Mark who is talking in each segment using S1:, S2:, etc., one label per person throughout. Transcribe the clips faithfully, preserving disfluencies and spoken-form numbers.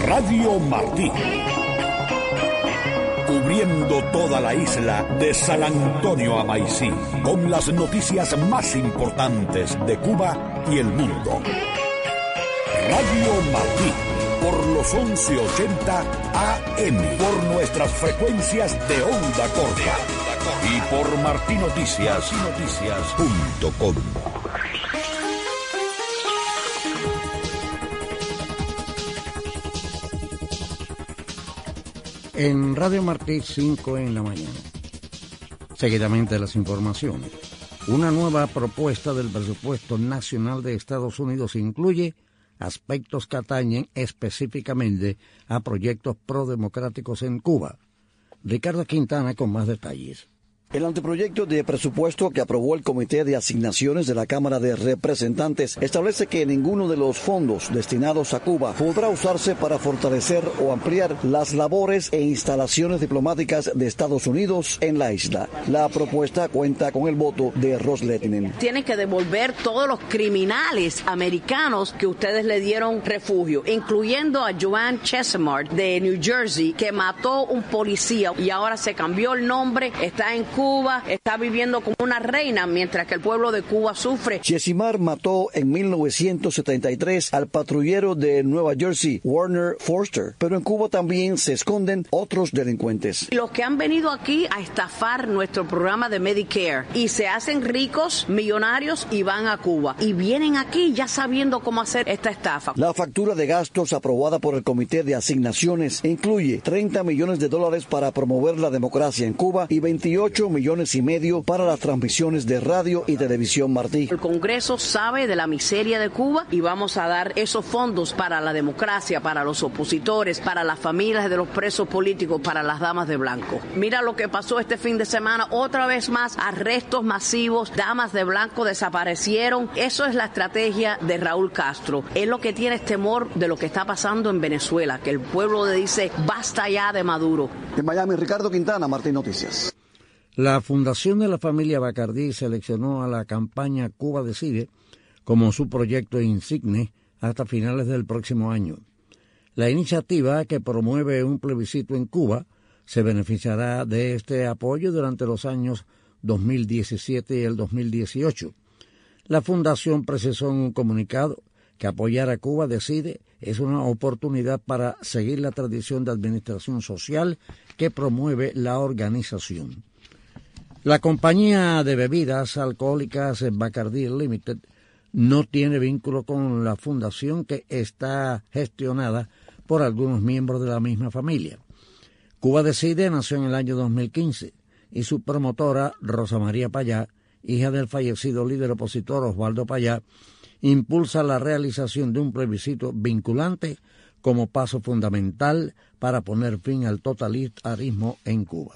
S1: Radio Martí. Cubriendo toda la isla de San Antonio a Maicí, con las noticias más importantes de Cuba y el mundo. Radio Martí, por los once ochenta A M, por nuestras frecuencias de onda corta y por martinoticias punto com.
S2: En Radio Martí, cinco en la mañana. Seguidamente las informaciones. Una nueva propuesta del presupuesto nacional de Estados Unidos incluye aspectos que atañen específicamente a proyectos prodemocráticos en Cuba. Ricardo Quintana con más detalles.
S3: El anteproyecto de presupuesto que aprobó el Comité de Asignaciones de la Cámara de Representantes establece que ninguno de los fondos destinados a Cuba podrá usarse para fortalecer o ampliar las labores e instalaciones diplomáticas de Estados Unidos en la isla. La propuesta cuenta con el voto de Ross Lehtinen.
S4: Tienen que devolver todos los criminales americanos que ustedes le dieron refugio, incluyendo a Joanne Chesimard de New Jersey, que mató un policía y ahora se cambió el nombre, está en Cuba, está viviendo como una reina mientras que el pueblo de Cuba sufre.
S3: Chesimard mató en mil novecientos setenta y tres al patrullero de Nueva Jersey, Warner Forster, pero en Cuba también se esconden otros delincuentes.
S4: Los que han venido aquí a estafar nuestro programa de Medicare y se hacen ricos, millonarios y van a Cuba y vienen aquí ya sabiendo cómo hacer esta estafa.
S3: La factura de gastos aprobada por el Comité de Asignaciones incluye treinta millones de dólares para promover la democracia en Cuba y veintiocho millones y medio para las transmisiones de radio y televisión Martí.
S4: El Congreso sabe de la miseria de Cuba y vamos a dar esos fondos para la democracia, para los opositores, para las familias de los presos políticos, para las damas de blanco. Mira lo que pasó este fin de semana, otra vez más, arrestos masivos, damas de blanco desaparecieron. Eso es la estrategia de Raúl Castro. Es lo que tiene temor de lo que está pasando en Venezuela, que el pueblo le dice basta ya de Maduro.
S3: En Miami, Ricardo Quintana, Martín Noticias.
S2: La Fundación de la Familia Bacardí seleccionó a la campaña Cuba Decide como su proyecto insigne hasta finales del próximo año. La iniciativa, que promueve un plebiscito en Cuba, se beneficiará de este apoyo durante los años dos mil diecisiete y el dos mil dieciocho. La Fundación precisó en un comunicado que apoyar a Cuba Decide es una oportunidad para seguir la tradición de administración social que promueve la organización. La compañía de bebidas alcohólicas Bacardí Limited no tiene vínculo con la fundación, que está gestionada por algunos miembros de la misma familia. Cuba Decide nació en el año dos mil quince y su promotora, Rosa María Payá, hija del fallecido líder opositor Osvaldo Payá, impulsa la realización de un plebiscito vinculante como paso fundamental para poner fin al totalitarismo en Cuba.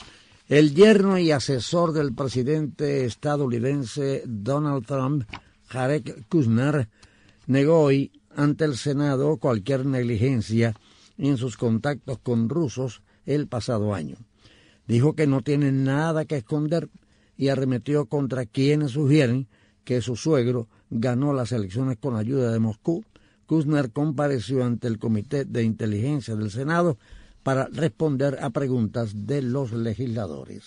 S2: El yerno y asesor del presidente estadounidense Donald Trump, Jared Kushner, negó hoy ante el Senado cualquier negligencia en sus contactos con rusos el pasado año. Dijo que no tiene nada que esconder y arremetió contra quienes sugieren que su suegro ganó las elecciones con ayuda de Moscú. Kushner compareció ante el Comité de Inteligencia del Senado para responder a preguntas de los legisladores.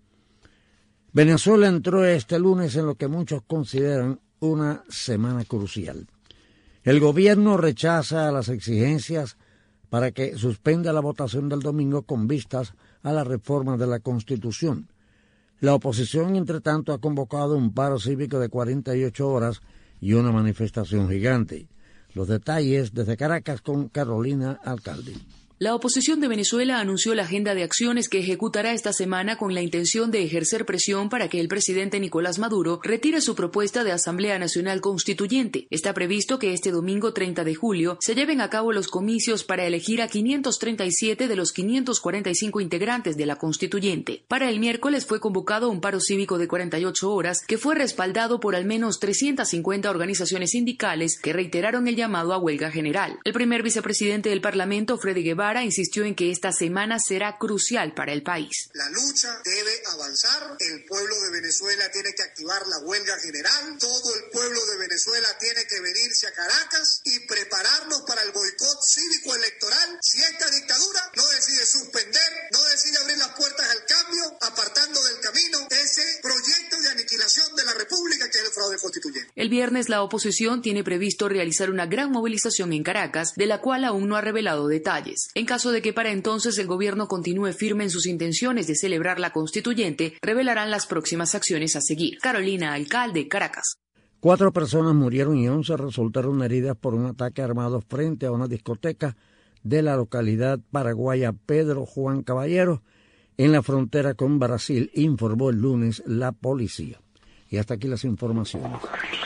S2: Venezuela entró este lunes en lo que muchos consideran una semana crucial. El gobierno rechaza las exigencias para que suspenda la votación del domingo con vistas a la reforma de la Constitución. La oposición, entre tanto, ha convocado un paro cívico de cuarenta y ocho horas y una manifestación gigante. Los detalles desde Caracas con Carolina Alcalde.
S5: La oposición de Venezuela anunció la agenda de acciones que ejecutará esta semana con la intención de ejercer presión para que el presidente Nicolás Maduro retire su propuesta de Asamblea Nacional Constituyente. Está previsto que este domingo treinta de julio se lleven a cabo los comicios para elegir a quinientos treinta y siete de los quinientos cuarenta y cinco integrantes de la Constituyente. Para el miércoles fue convocado un paro cívico de cuarenta y ocho horas que fue respaldado por al menos trescientas cincuenta organizaciones sindicales que reiteraron el llamado a huelga general. El primer vicepresidente del Parlamento, Freddy Guevara, Guevara insistió en que esta semana será crucial para el país.
S6: La lucha debe avanzar, el pueblo de Venezuela tiene que activar la huelga general, todo el pueblo de Venezuela tiene que venirse a Caracas y prepararnos para el boicot cívico-electoral si esta dictadura no decide suspender, no decide abrir las puertas al cambio, apartando del camino ese proyecto de aniquilación de la República que es el fraude constituyente.
S5: El viernes la oposición tiene previsto realizar una gran movilización en Caracas, de la cual aún no ha revelado detalles. En caso de que para entonces el gobierno continúe firme en sus intenciones de celebrar la constituyente, revelarán las próximas acciones a seguir. Carolina Alcalde, Caracas.
S2: Cuatro personas murieron y once resultaron heridas por un ataque armado frente a una discoteca de la localidad paraguaya Pedro Juan Caballero, en la frontera con Brasil, informó el lunes la policía. Y hasta aquí las informaciones.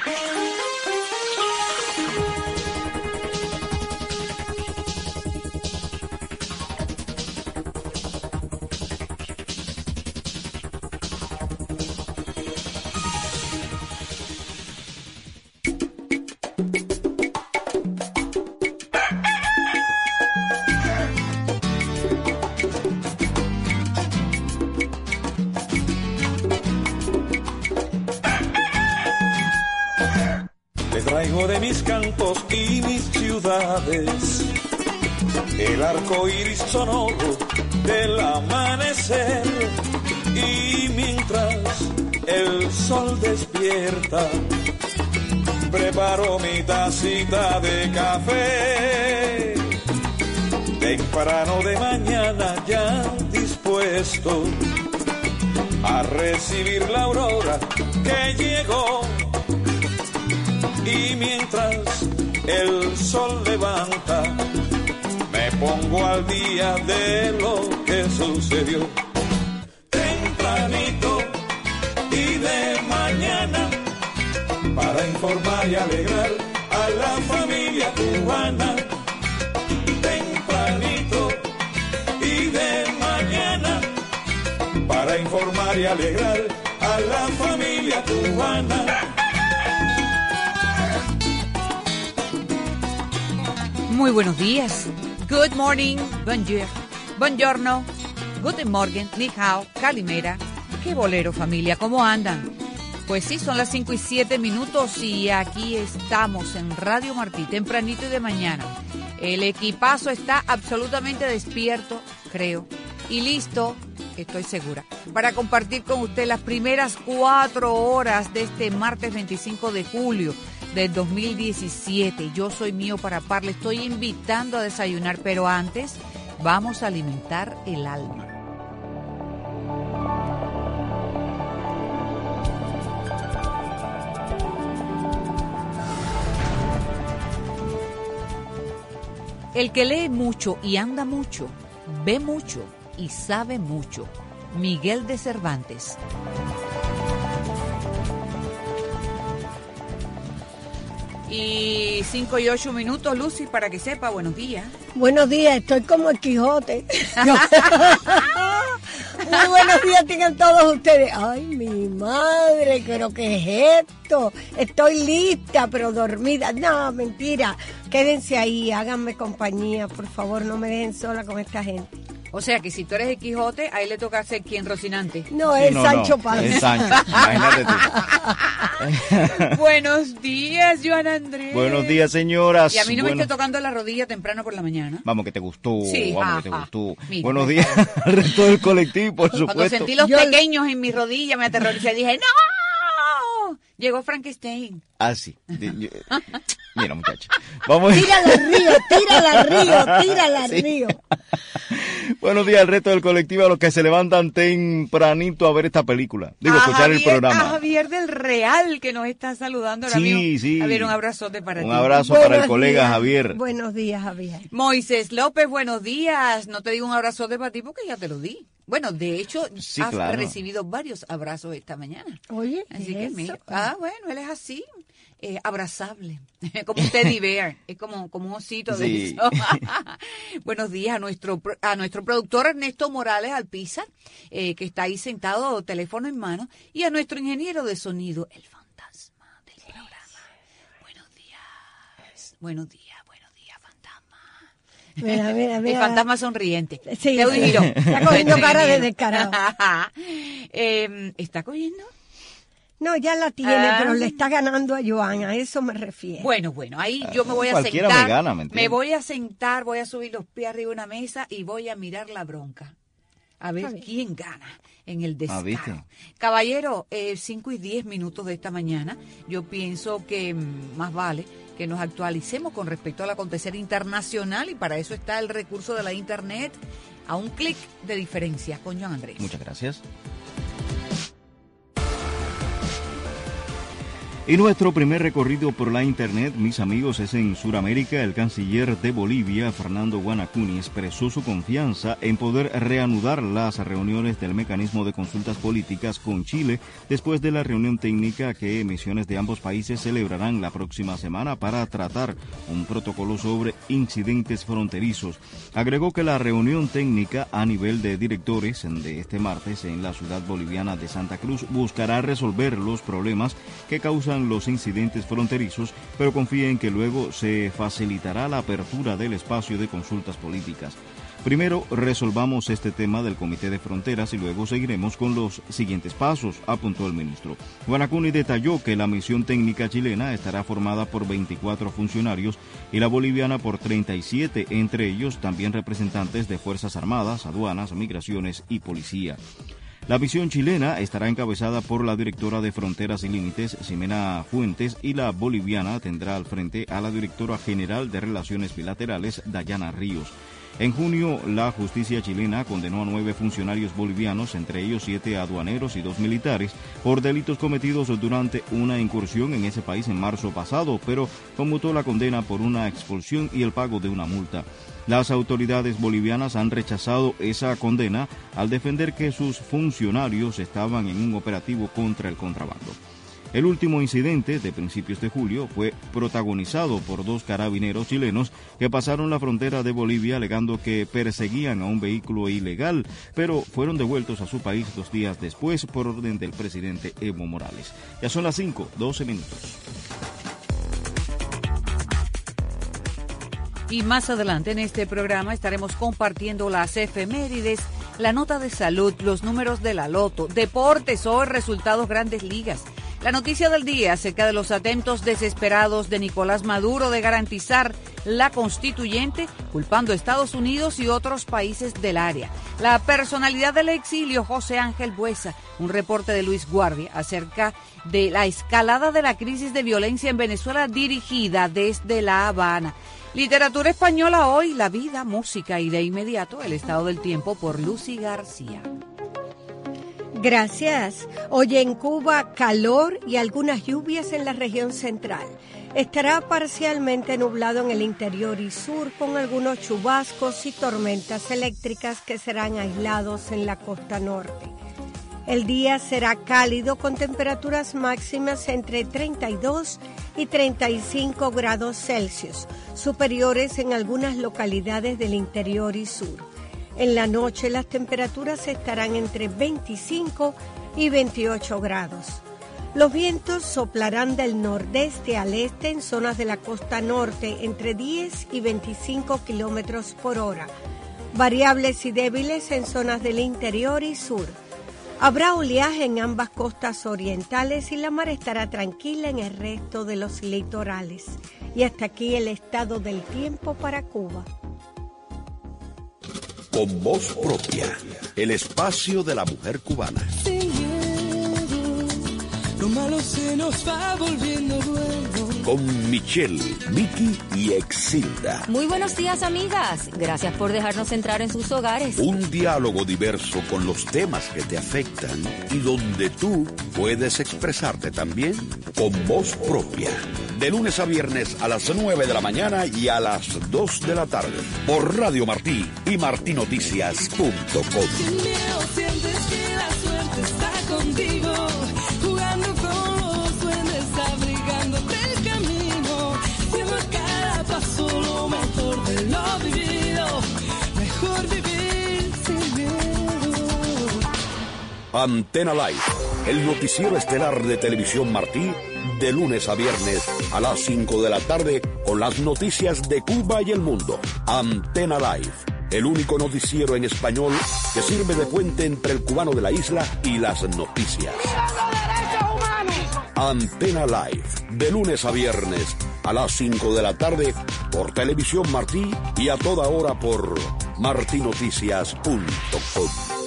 S7: Traigo de mis cantos y mis ciudades el arco iris sonoro del amanecer, y mientras el sol despierta preparo mi tacita de café temprano de mañana, ya dispuesto a recibir la aurora que llegó. Y mientras el sol levanta, me pongo al día de lo que sucedió. Tempranito y de mañana, para informar y alegrar a la familia cubana. Tempranito y de mañana, para informar y alegrar a la familia cubana.
S8: Muy buenos días. Good morning, bonjour, buongiorno, guten morgen, ni hao, calimera. Qué bolero, familia, ¿cómo andan? Pues sí, son las cinco y siete minutos y aquí estamos en Radio Martí, tempranito y de mañana. El equipazo está absolutamente despierto, creo, y listo, estoy segura, para compartir con usted las primeras cuatro horas de este martes veinticinco de julio del dos mil diecisiete. Yo soy Mío para Par, le estoy invitando a desayunar, pero antes vamos a alimentar el alma. El que lee mucho y anda mucho, ve mucho y sabe mucho. Miguel de Cervantes. Y cinco y ocho minutos, Lucy, para que sepa, buenos días.
S9: Buenos días, estoy como el Quijote. Muy buenos días tengan todos ustedes. Ay, mi madre, pero ¿qué es esto? Estoy lista, pero dormida. No, mentira. Quédense ahí, háganme compañía, por favor, no me dejen sola con esta gente.
S8: O sea que si tú eres el Quijote, ahí le toca ser quien, Rocinante.
S9: No, es
S10: no,
S9: Sancho
S10: no,
S9: Panza.
S10: Es Sancho, imagínate tú.
S8: Buenos días, Joan Andrés.
S10: Buenos días, señoras.
S8: Y a mí no
S10: bueno.
S8: me esté tocando la rodilla temprano por la mañana.
S10: Vamos, que te gustó.
S8: Sí,
S10: vamos,
S8: ajá.
S10: que te gustó.
S8: Mira,
S10: Buenos
S8: mira.
S10: días al resto del colectivo, por supuesto.
S8: Cuando sentí los
S9: Yo-
S8: pequeños en mi rodilla, me aterroricé y dije, ¡no! Llegó Frankenstein.
S10: Ah, sí. De- yo- Mira, muchacha. Vamos.
S9: Tírala al río, tírala al río, tírala al
S10: Sí.
S9: río.
S10: Buenos días al resto del colectivo, a los que se levantan tempranito a ver esta película. Digo,
S8: A
S10: escuchar el
S8: Javier-
S10: programa.
S8: A Javier del Real, que nos está saludando ahora
S10: Sí,
S8: mismo.
S10: sí.
S8: Javier, un abrazote para ti.
S10: Un abrazo para el
S9: Buenos
S10: colega
S9: días.
S10: Javier.
S9: Buenos días, Javier.
S8: Moisés López, buenos días. No te digo un abrazote para ti porque ya te lo di. Bueno, de hecho,
S10: Sí,
S8: has
S10: claro.
S8: recibido varios abrazos esta mañana.
S9: Oye,
S8: Así
S9: ¿qué
S8: que,
S9: es
S8: mira,
S9: eso?
S8: ah, bueno, él es así, eh, abrazable, como un teddy bear, es como, como un osito de
S10: Sí.
S8: eso. Buenos días a nuestro pro- a nuestro productor Ernesto Morales Alpizar, eh, que está ahí sentado, teléfono en mano, y a nuestro ingeniero de sonido, el fantasma del programa. Buenos días, buenos días, buenos días, fantasma.
S9: Mira, mira, mira.
S8: El fantasma sonriente.
S9: Sí,
S8: Te
S9: sí.
S8: giro.
S9: Está cogiendo cara de descarado.
S8: eh, ¿Está cogiendo?
S9: No, ya la tiene,
S8: Ah.
S9: pero le está ganando a Joan, a eso me refiero.
S8: Bueno, bueno, ahí yo me voy a
S10: Cualquiera
S8: sentar.
S10: me gana, ¿me entiendes?
S8: me voy a sentar, voy a subir los pies arriba de una mesa y voy a mirar la bronca. A ver
S9: Está bien.
S8: quién gana en el descaro.
S10: Ah, ¿viste?
S8: Caballero, eh, cinco y diez minutos de esta mañana, yo pienso que mm, más vale que nos actualicemos con respecto al acontecer internacional y para eso está el recurso de la internet a un clic de diferencia con Joan Andrés.
S10: Muchas gracias. Y nuestro primer recorrido por la internet, mis amigos, es en Sudamérica. El canciller de Bolivia, Fernando Guanacuni, expresó su confianza en poder reanudar las reuniones del mecanismo de consultas políticas con Chile después de la reunión técnica que misiones de ambos países celebrarán la próxima semana para tratar un protocolo sobre incidentes fronterizos. Agregó que la reunión técnica a nivel de directores de este martes en la ciudad boliviana de Santa Cruz buscará resolver los problemas que causan los incidentes fronterizos, pero confía en que luego se facilitará la apertura del espacio de consultas políticas. Primero resolvamos este tema del Comité de Fronteras y luego seguiremos con los siguientes pasos, apuntó el ministro. Guanacuni detalló que la misión técnica chilena estará formada por veinticuatro funcionarios y la boliviana por treinta y siete, entre ellos también representantes de Fuerzas Armadas, aduanas, migraciones y policía. La misión chilena estará encabezada por la directora de Fronteras y Límites, Ximena Fuentes, y la boliviana tendrá al frente a la directora general de Relaciones Bilaterales, Dayana Ríos. En junio, la justicia chilena condenó a nueve funcionarios bolivianos, entre ellos siete aduaneros y dos militares, por delitos cometidos durante una incursión en ese país en marzo pasado, pero conmutó la condena por una expulsión y el pago de una multa. Las autoridades bolivianas han rechazado esa condena al defender que sus funcionarios estaban en un operativo contra el contrabando. El último incidente, de principios de julio, fue protagonizado por dos carabineros chilenos que pasaron la frontera de Bolivia alegando que perseguían a un vehículo ilegal, pero fueron devueltos a su país dos días después por orden del presidente Evo Morales. Ya son las cinco, doce minutos.
S8: Y más adelante en este programa estaremos compartiendo las efemérides, la nota de salud, los números de la loto, deportes o resultados Grandes Ligas. La noticia del día acerca de los atentos desesperados de Nicolás Maduro de garantizar la constituyente, culpando a Estados Unidos y otros países del área. La personalidad del exilio, José Ángel Buesa, un reporte de Luis Guardia acerca de la escalada de la crisis de violencia en Venezuela dirigida desde La Habana. Literatura española hoy, la vida, música y de inmediato el estado del tiempo por Lucy García.
S9: Gracias. Hoy en Cuba, calor y algunas lluvias en la región central. Estará parcialmente nublado en el interior y sur con algunos chubascos y tormentas eléctricas que serán aislados en la costa norte. El día será cálido con temperaturas máximas entre treinta y dos y treinta y cinco grados Celsius, superiores en algunas localidades del interior y sur. En la noche las temperaturas estarán entre veinticinco y veintiocho grados. Los vientos soplarán del nordeste al este en zonas de la costa norte entre diez y veinticinco kilómetros por hora, variables y débiles en zonas del interior y sur. Habrá oleaje en ambas costas orientales y la mar estará tranquila en el resto de los litorales. Y hasta aquí el estado del tiempo para Cuba.
S1: Con voz propia, el espacio de la mujer cubana.
S7: Lo malo se nos va volviendo bueno.
S1: Con Michelle, Vicky y Exilda.
S11: Muy buenos días, amigas. Gracias por dejarnos entrar en sus hogares.
S1: Un diálogo diverso con los temas que te afectan y donde tú puedes expresarte también con voz propia. De lunes a viernes a las nueve de la mañana y a las dos de la tarde. Por Radio Martí y martinoticias punto com.
S7: Sin miedo sientes que la suerte está contigo. Jugando con los duendes, abrigándote el camino. Siendo a cada paso lo mejor de lo vivido. Mejor vivir sin miedo.
S1: Antena Live, el noticiero estelar de Televisión Martí, de lunes a viernes a las cinco de la tarde con las noticias de Cuba y el mundo. Antena Live, el único noticiero en español que sirve de puente entre el cubano de la isla y las noticias. Antena Live, de lunes a viernes a las cinco de la tarde por Televisión Martí y a toda hora por martinoticias punto com.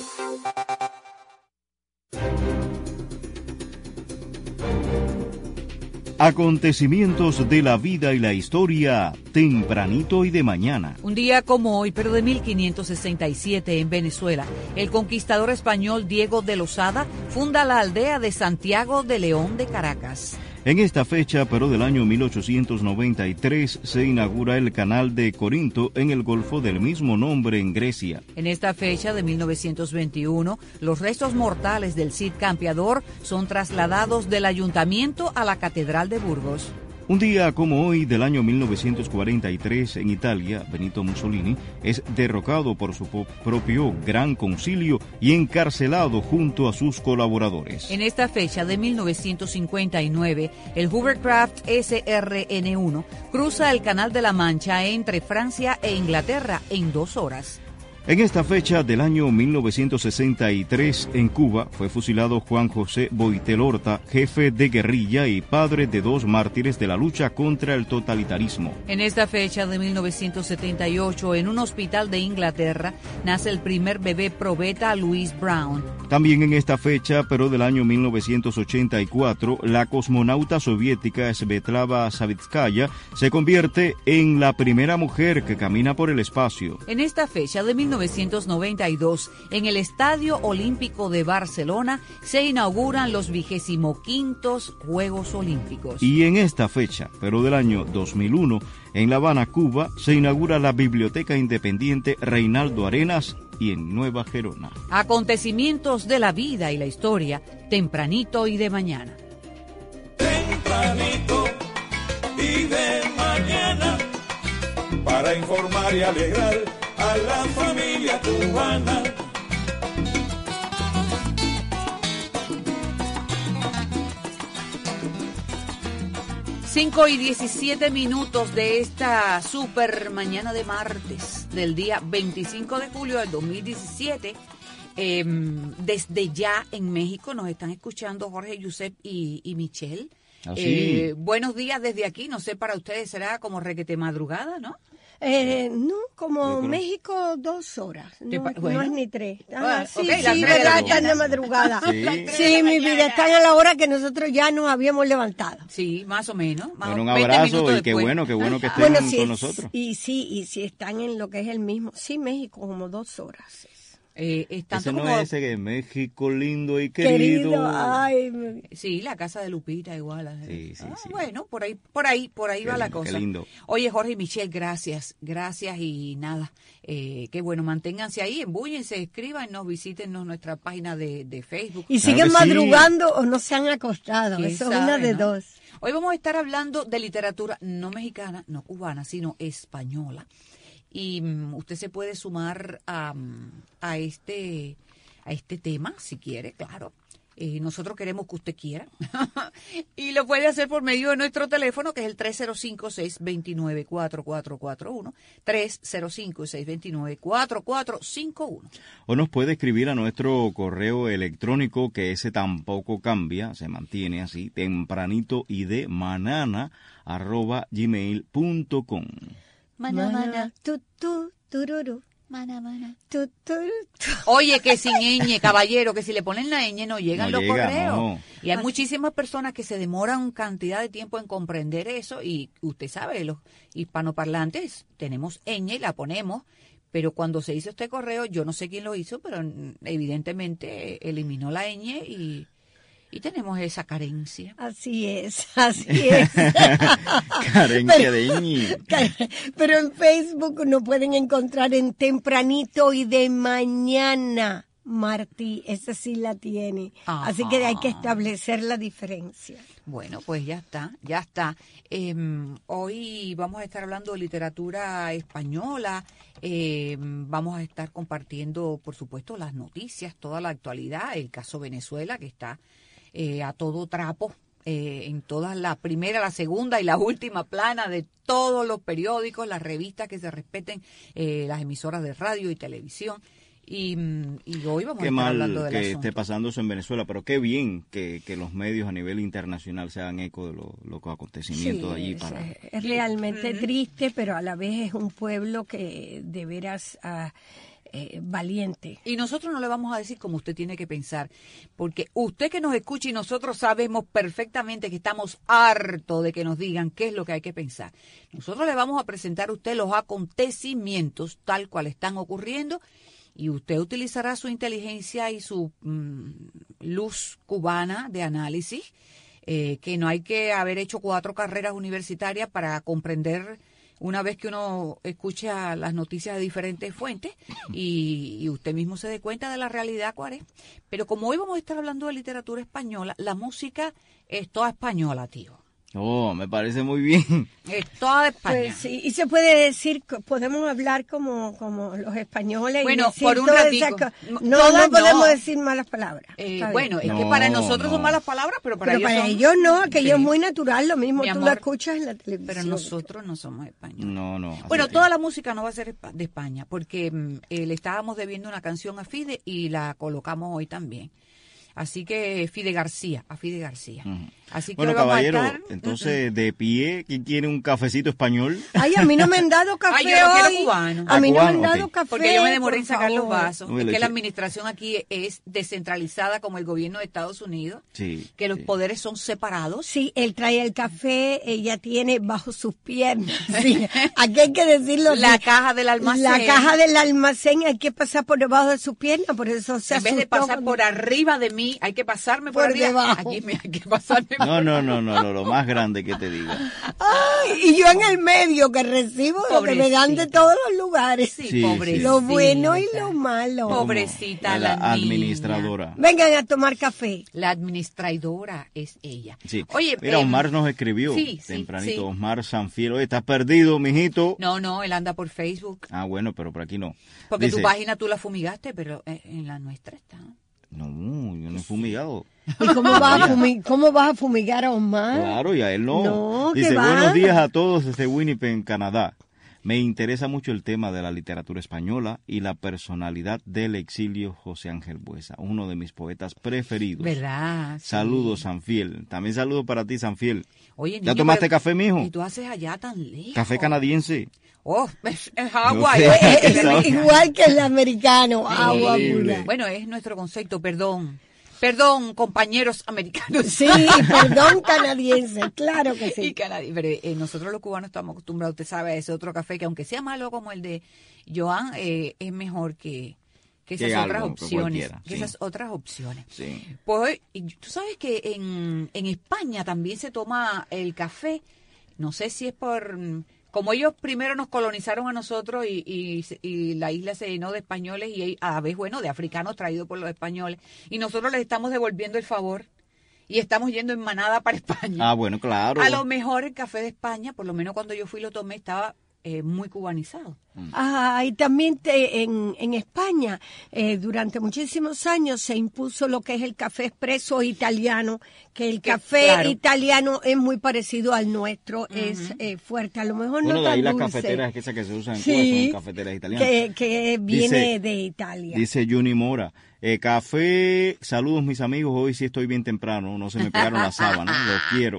S10: Acontecimientos de la vida y la historia, tempranito y de mañana.
S8: Un día como hoy, pero de mil quinientos sesenta y siete, en Venezuela, el conquistador español Diego de Lozada funda la aldea de Santiago de León de Caracas.
S10: En esta fecha, pero del año mil ochocientos noventa y tres, se inaugura el canal de Corinto en el Golfo del mismo nombre en Grecia.
S8: En esta fecha de mil novecientos veintiuno, los restos mortales del Cid Campeador son trasladados del ayuntamiento a la Catedral de Burgos.
S10: Un día como hoy del año mil novecientos cuarenta y tres, en Italia, Benito Mussolini es derrocado por su propio Gran Concilio y encarcelado junto a sus colaboradores.
S8: En esta fecha de mil novecientos cincuenta y nueve, el Hovercraft S R N uno cruza el Canal de la Mancha entre Francia e Inglaterra en dos horas.
S10: En esta fecha del año mil novecientos sesenta y tres, en Cuba, fue fusilado Juan José Boitel Horta, jefe de guerrilla y padre de dos mártires de la lucha contra el totalitarismo.
S8: En esta fecha de mil novecientos setenta y ocho, en un hospital de Inglaterra, nace el primer bebé probeta, Louise Brown.
S10: También en esta fecha, pero del año mil novecientos ochenta y cuatro, la cosmonauta soviética Svetlana Savitskaya se convierte en la primera mujer que camina por el espacio.
S8: En esta fecha de mil novecientos noventa y dos, en el Estadio Olímpico de Barcelona, se inauguran los vigésimo quintos Juegos Olímpicos.
S10: Y en esta fecha, pero del año dos mil uno, en La Habana, Cuba, se inaugura la Biblioteca Independiente Reinaldo Arenas y en Nueva Gerona.
S8: Acontecimientos de la vida y la historia, tempranito y de mañana.
S12: Tempranito y de mañana, para informar y alegrar a la familia cubana.
S8: Cinco y diecisiete minutos de esta super mañana de martes del día veinticinco de julio del dos mil diecisiete. Eh, desde ya en México nos están escuchando Jorge, Yusef y, y Michelle.
S10: ¿Ah, sí?
S8: Eh, buenos días desde aquí. No sé, para ustedes será como requete madrugada, ¿no?
S9: Eh, no, como México dos horas, no, bueno. no es ni tres. Ah, sí,
S8: okay,
S9: sí, verdad, están de madrugada. Sí, sí mi vida, están a la hora que nosotros ya nos habíamos levantado.
S8: Sí, más o menos. Más
S10: bueno, un abrazo y qué bueno, qué bueno que estén
S9: bueno, sí,
S10: con nosotros.
S9: Y sí, y si están en lo que es el mismo, sí, México como dos horas.
S8: Eh, es
S10: ese no
S8: como...
S10: es ese que México lindo y querido.
S9: querido ay, me...
S8: Sí, la casa de Lupita igual.
S10: Sí, sí,
S8: ah,
S10: sí.
S8: Bueno, por ahí, por ahí, por ahí
S10: qué
S8: va
S10: lindo,
S8: la cosa.
S10: Qué lindo.
S8: Oye, Jorge y Michelle, gracias, gracias y nada. Eh, qué bueno, manténganse ahí, embúllense, escríbanos, visítenos nuestra página de, de Facebook.
S9: Y siguen claro madrugando sí. o no se han acostado, eso
S8: sabe,
S9: es una de
S8: ¿no?
S9: dos.
S8: Hoy vamos a estar hablando de literatura no mexicana, no cubana, sino española. Y um, usted se puede sumar a, a este a este tema, si quiere, claro. Eh, nosotros queremos que usted quiera. Y lo puede hacer por medio de nuestro teléfono, que es el tres cero cinco, seis dos nueve, cuatro cuatro cuatro uno, tres cero cinco, seis dos nueve, cuatro cuatro cinco uno.
S10: O nos puede escribir a nuestro correo electrónico, que ese tampoco cambia, se mantiene así, tempranito y de manana, arroba gmail punto com.
S9: Mana, mana, tu, tu, tururu.
S8: Mana, mana.
S9: Tu, tu, tu.
S8: Oye, que sin ñ, caballero, que si le ponen la ñ no llegan
S10: no
S8: los
S10: llega,
S8: correos.
S10: No.
S8: Y hay muchísimas personas que se demoran cantidad de tiempo en comprender eso y usted sabe, los hispanoparlantes tenemos ñ, la ponemos, pero cuando se hizo este correo, yo no sé quién lo hizo, pero evidentemente eliminó la ñ y... Y tenemos esa carencia.
S9: Así es, así es.
S10: Carencia
S9: pero,
S10: de ñ.
S9: Pero en Facebook nos pueden encontrar en tempranito y de mañana. Martí, esa sí la tiene. Ajá. Así que hay que establecer la diferencia.
S8: Bueno, pues ya está, ya está. Eh, hoy vamos a estar hablando de literatura española. Eh, vamos a estar compartiendo, por supuesto, las noticias, toda la actualidad, el caso Venezuela, que está... Eh, a todo trapo eh, en todas la primera, la segunda y la última plana de todos los periódicos, las revistas que se respeten, eh, las emisoras de radio y televisión. Y, y hoy vamos
S10: qué
S8: a estar
S10: mal
S8: hablando del
S10: que
S8: asunto.
S10: esté pasando eso en Venezuela, pero qué bien que, que los medios a nivel internacional se hagan eco de lo- los acontecimientos
S9: Sí,
S10: allí.
S9: es,
S10: Para...
S9: es realmente triste, pero a la vez es un pueblo que de veras ah, eh, valiente.
S8: Y nosotros no le vamos a decir como usted tiene que pensar, porque usted que nos escucha y nosotros sabemos perfectamente que estamos hartos de que nos digan qué es lo que hay que pensar. Nosotros le vamos a presentar a usted los acontecimientos tal cual están ocurriendo y usted utilizará su inteligencia y su mm, luz cubana de análisis, eh, que no hay que haber hecho cuatro carreras universitarias para comprender una vez que uno escucha las noticias de diferentes fuentes y, y usted mismo se dé cuenta de la realidad cuál es. Pero como hoy vamos a estar hablando de literatura española, la música es toda española, tío.
S10: Oh, me parece muy bien.
S8: Es toda de España.
S9: Pues sí, y se puede decir, que podemos hablar como, como los españoles.
S8: Bueno,
S9: y decir
S8: por un
S9: todas
S8: ratico.
S9: esas co-
S8: No,
S9: No,
S8: todas
S9: no podemos
S8: no.
S9: decir malas palabras.
S8: Eh,
S9: Está bien.
S8: bueno, es que
S10: No,
S8: para nosotros
S10: no.
S8: son malas palabras, pero para
S9: Pero
S8: ellos
S9: para
S8: son...
S9: ellos no, aquello
S8: Sí.
S9: es muy natural, lo mismo
S8: Mi
S9: tú
S8: amor,
S9: lo escuchas en la televisión.
S8: Pero nosotros no somos españoles.
S10: No, no.
S8: Bueno,
S10: así que-
S8: toda la música no va a ser espa- de España, porque mm, eh, le estábamos debiendo una canción a Fide y la colocamos hoy también. Así que Fide García, a Fide García.
S10: Ujú.
S8: Así que
S10: Bueno,
S8: hoy vamos a
S10: caballero,
S8: estar-
S10: entonces, de pie, ¿quién quiere un cafecito español?
S9: Ay, a mí no me han dado café
S8: Ay, yo lo quiero
S9: hoy.
S8: cubano.
S9: A mí no me han
S10: Ah, cubano,
S9: dado
S10: ok.
S9: café.
S8: Porque yo me demoré
S9: por
S8: en sacar los
S9: favor.
S8: vasos.
S10: Uy,
S8: Es
S10: le
S8: que la
S10: eché-
S8: administración aquí es descentralizada como el gobierno de Estados Unidos,
S10: Sí.
S8: que los
S10: sí.
S8: poderes son separados.
S9: Sí, él trae el café, ella tiene bajo sus piernas. Sí, aquí hay que decirlo.
S8: La
S9: así.
S8: caja del almacén.
S9: La caja del almacén hay que pasar por debajo de sus piernas, por eso se
S8: En vez de
S9: asustó
S8: pasar
S9: cuando-
S8: por arriba de mí, hay que pasarme por,
S9: Por
S8: arriba.
S9: debajo.
S8: Aquí me hay que pasarme por
S10: No, no, no, no, no, lo más grande que te diga.
S9: Ay, y yo en el medio que recibo lo que me dan de
S8: Pobrecita.
S9: todos los lugares.
S8: Sí,
S10: Sí,
S8: pobrecita.
S9: Lo bueno y lo malo.
S8: Pobrecita
S10: la,
S8: la, niña.
S10: administradora.
S9: Vengan a tomar café.
S8: La administradora es ella.
S10: Sí.
S8: Oye,
S10: Mira,
S8: em,
S10: Omar nos escribió
S8: sí, sí,
S10: tempranito.
S8: sí.
S10: Omar Sanfiel, oye, estás perdido, mijito.
S8: No, no, él anda por Facebook.
S10: Ah, bueno, pero por aquí no.
S8: Porque
S10: Dice,
S8: tu página tú la fumigaste, pero eh, en la nuestra está.
S10: No, yo no he fumigado.
S9: ¿Y cómo vas a, fumi- cómo vas a fumigar a Omar?
S10: Claro, y a él no.
S9: No, ¿qué
S10: Dice,
S9: va?
S10: buenos días a todos desde Winnipeg, en Canadá. Me interesa mucho el tema de la literatura española y la personalidad del exilio José Ángel Buesa, uno de mis poetas preferidos.
S8: ¿Verdad? Sí.
S10: Saludos, Sanfiel. También saludos para ti, Sanfiel.
S8: Oye,
S10: ¿Ya
S8: niño,
S10: tomaste
S8: pero-
S10: café, mijo?
S8: ¿Y tú haces allá tan lejos?
S10: Café canadiense.
S8: Oh, es, es agua.
S10: No sé.
S8: eh, eh,
S9: Es
S10: ¿Sabes?
S9: igual que el americano, agua
S10: Horrible.
S9: pura.
S8: Bueno, es nuestro concepto, perdón. Perdón, compañeros americanos.
S9: Sí, perdón canadiense, claro que
S8: Y
S9: sí.
S8: canadi- pero eh, nosotros los cubanos estamos acostumbrados, usted sabe, a ese otro café que aunque sea malo como el de Joan, eh, es mejor que, que esas
S10: Que
S8: otras
S10: algo, que
S8: opciones.
S10: cualquiera,
S8: Que
S10: sí.
S8: esas otras opciones.
S10: Sí.
S8: Pues y tú sabes que en, en España también se toma el café, no sé si es por... Como ellos primero nos colonizaron a nosotros y, y, y la isla se llenó de españoles y a la vez, bueno, de africanos traídos por los españoles, y nosotros les estamos devolviendo el favor y estamos yendo en manada para España.
S10: Ah, bueno, claro.
S8: A lo mejor el café de España, por lo menos cuando yo fui y lo tomé, estaba eh, muy cubanizado.
S9: Ah, y también te- en, en España, eh, durante muchísimos años se impuso lo que es el café expreso italiano, que el
S8: Que,
S9: café
S8: claro.
S9: italiano es muy parecido al nuestro, es eh, fuerte, a lo mejor
S10: Bueno,
S9: no
S10: de ahí
S9: tan
S10: las
S9: dulce.
S10: cafeteras que esas que se usan en
S9: Sí,
S10: Cuba son cafeteras italianas.
S9: que, que viene
S10: Dice-
S9: de Italia.
S10: Dice Juni Mora, eh, café, saludos mis amigos, hoy sí estoy bien temprano, no se me pegaron las sábanas, los quiero.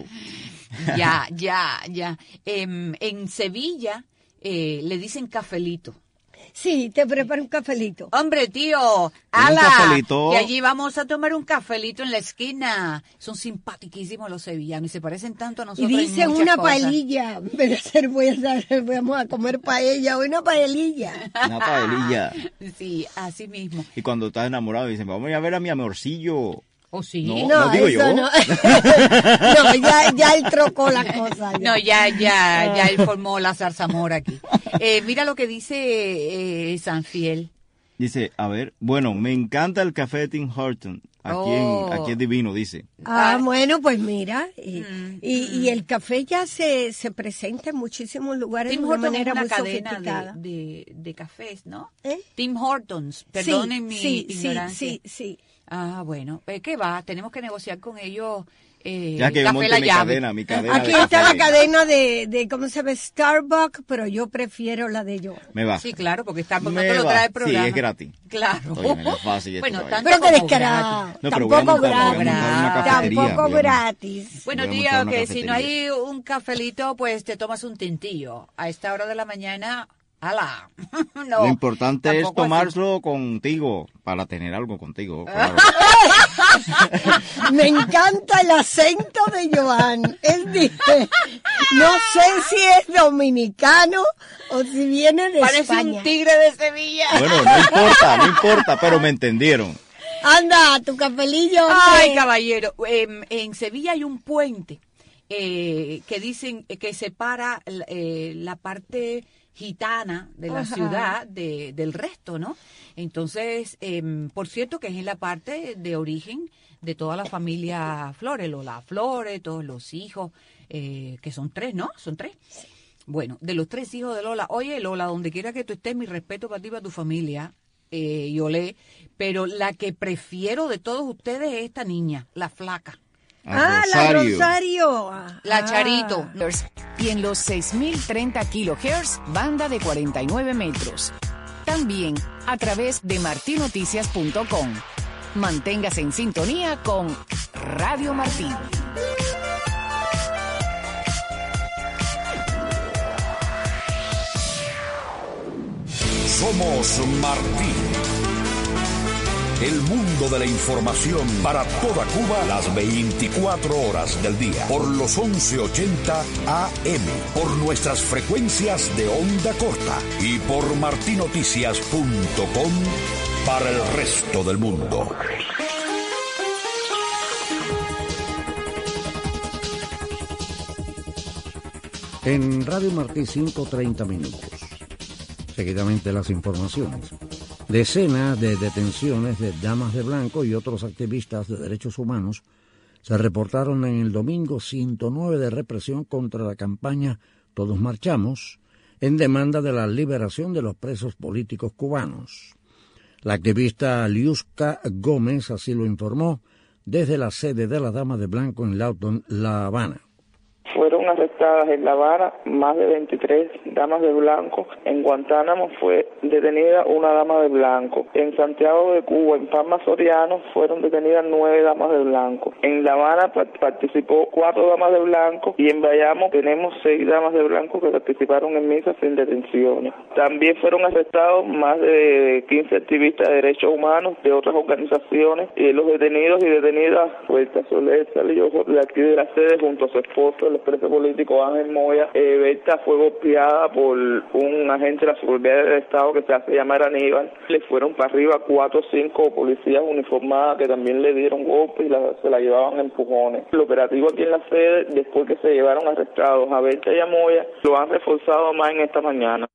S8: Ya, ya, ya. Em, en Sevilla eh, le dicen cafelito.
S9: Sí, te preparo un cafelito.
S8: Hombre, tío,
S10: Un
S8: ala,
S10: cafelito.
S8: que allí vamos a tomar un cafelito en la esquina. Son simpaticísimos los sevillanos y se parecen tanto a
S9: Y
S8: nosotros en
S9: dicen
S8: muchas
S9: una
S8: cosas.
S9: paellilla, en vez de hacer, voy a hacer, vamos a comer paella, una paellilla.
S10: Una paelilla.
S8: Sí, así mismo.
S10: Y cuando estás enamorado dicen, vamos a ir a ver a mi amorcillo.
S8: ¿O sí?
S10: No,
S9: No,
S10: no digo
S9: eso
S10: yo.
S9: no. No, ya, ya él trocó la cosa. ya.
S8: No, ya, ya, ya él formó la zarzamora aquí. Eh, mira lo que dice eh, Sanfiel.
S10: Dice, a ver, bueno, me encanta el café de Tim Horton. Aquí,
S8: Oh.
S10: en, aquí es divino, dice.
S9: Ah, bueno, pues mira, y,
S8: Mm,
S9: y, y el café ya se, se presenta en muchísimos lugares
S8: Tim
S9: de una
S8: Hortons
S9: manera
S8: es una
S9: muy
S8: cadena
S9: sofisticada.
S8: de, de, de cafés, ¿no?
S9: ¿Eh?
S8: Tim Hortons, perdonen mi
S9: sí, sí,
S8: ignorancia.
S9: sí, sí, sí.
S8: Ah, bueno, eh, ¿qué va? Tenemos que negociar con ellos Eh,
S10: ya que yo monte mi cadena, mi cadena.
S9: Aquí está la cadena de, de, ¿cómo se llama? Starbucks, pero yo prefiero la de yo.
S10: Me va.
S8: Sí, claro, porque Starbucks
S10: Me
S8: no te lo
S10: va.
S8: trae el programa.
S10: Sí, es gratis.
S8: Claro.
S10: Oye, me es fácil.
S8: Bueno,
S10: esto,
S8: tanto
S9: pero
S8: como
S9: te descarado.
S10: No, pero
S9: tampoco
S10: voy a montar- voy a
S9: gratis.
S10: montar una cafetería,
S9: Tampoco
S10: voy a montar-
S9: gratis.
S8: Bueno,
S10: Voy a
S8: tía,
S10: montar una
S8: que si no
S10: cafetería.
S8: hay un cafelito, pues te tomas un tintillo. A esta hora de la mañana, ¡ala! No,
S10: Lo importante es
S8: tampoco así.
S10: tomarlo contigo, para tener algo contigo. Claro.
S9: Me encanta el acento de Joan. Él dice, no sé si es dominicano o si viene de
S8: Parece
S9: España.
S8: un tigre de Sevilla.
S10: Bueno, no importa, no importa, pero me entendieron.
S9: Anda, tu capelillo.
S8: Ay,
S9: hombre.
S8: caballero, en, en Sevilla hay un puente eh, que dicen que separa eh, la parte gitana de la
S9: Ajá.
S8: ciudad de, del resto, ¿no? Entonces, eh, por cierto que es en la parte de origen de toda la familia Flores, Lola Flores, todos los hijos, eh, que son tres, ¿no? Son tres. Bueno, de los tres hijos de Lola, oye Lola, donde quiera que tú estés, mi respeto para ti y para tu familia, eh, y olé, pero la que prefiero de todos ustedes es esta niña, la flaca.
S9: Ah, la Rosario.
S8: La
S9: Ah.
S8: Charito.
S13: Y en los seis mil treinta kilohertz, banda de cuarenta y nueve metros. También a través de martin noticias punto com. Manténgase en sintonía con Radio Martín.
S1: Somos Martín. El mundo de la información para toda Cuba las veinticuatro horas del día. Por los once ochenta A M. Por nuestras frecuencias de onda corta. Y por martin noticias punto com para el resto del mundo.
S2: En Radio Martí, cinco treinta minutos. Seguidamente las informaciones. Decenas de detenciones de damas de blanco y otros activistas de derechos humanos se reportaron en el domingo ciento nueve de represión contra la campaña Todos Marchamos, en demanda de la liberación de los presos políticos cubanos. La activista Liuska Gómez así lo informó desde la sede de las damas de blanco en Lawton, La Habana.
S14: Fueron arrestadas en La Habana más de veintitrés damas de blanco. En Guantánamo fue detenida una dama de blanco. En Santiago de Cuba, en Palma Soriano, fueron detenidas nueve damas de blanco. En La Habana participó cuatro damas de blanco y en Bayamo tenemos seis damas de blanco que participaron en misas sin detenciones. También fueron arrestados más de quince activistas de derechos humanos de otras organizaciones y los detenidos y detenidas, pues Soler salió de aquí de la sede junto a su esposo, el preso político Ángel Moya. Eh, Berta fue golpeada por un agente de la seguridad del Estado que se hace llamar Aníbal. Le fueron para arriba cuatro o cinco policías uniformadas que también le dieron golpes y la, se la llevaban a empujones. El operativo aquí en la sede, después que se llevaron arrestados a Berta y a Moya, lo han reforzado más en esta mañana.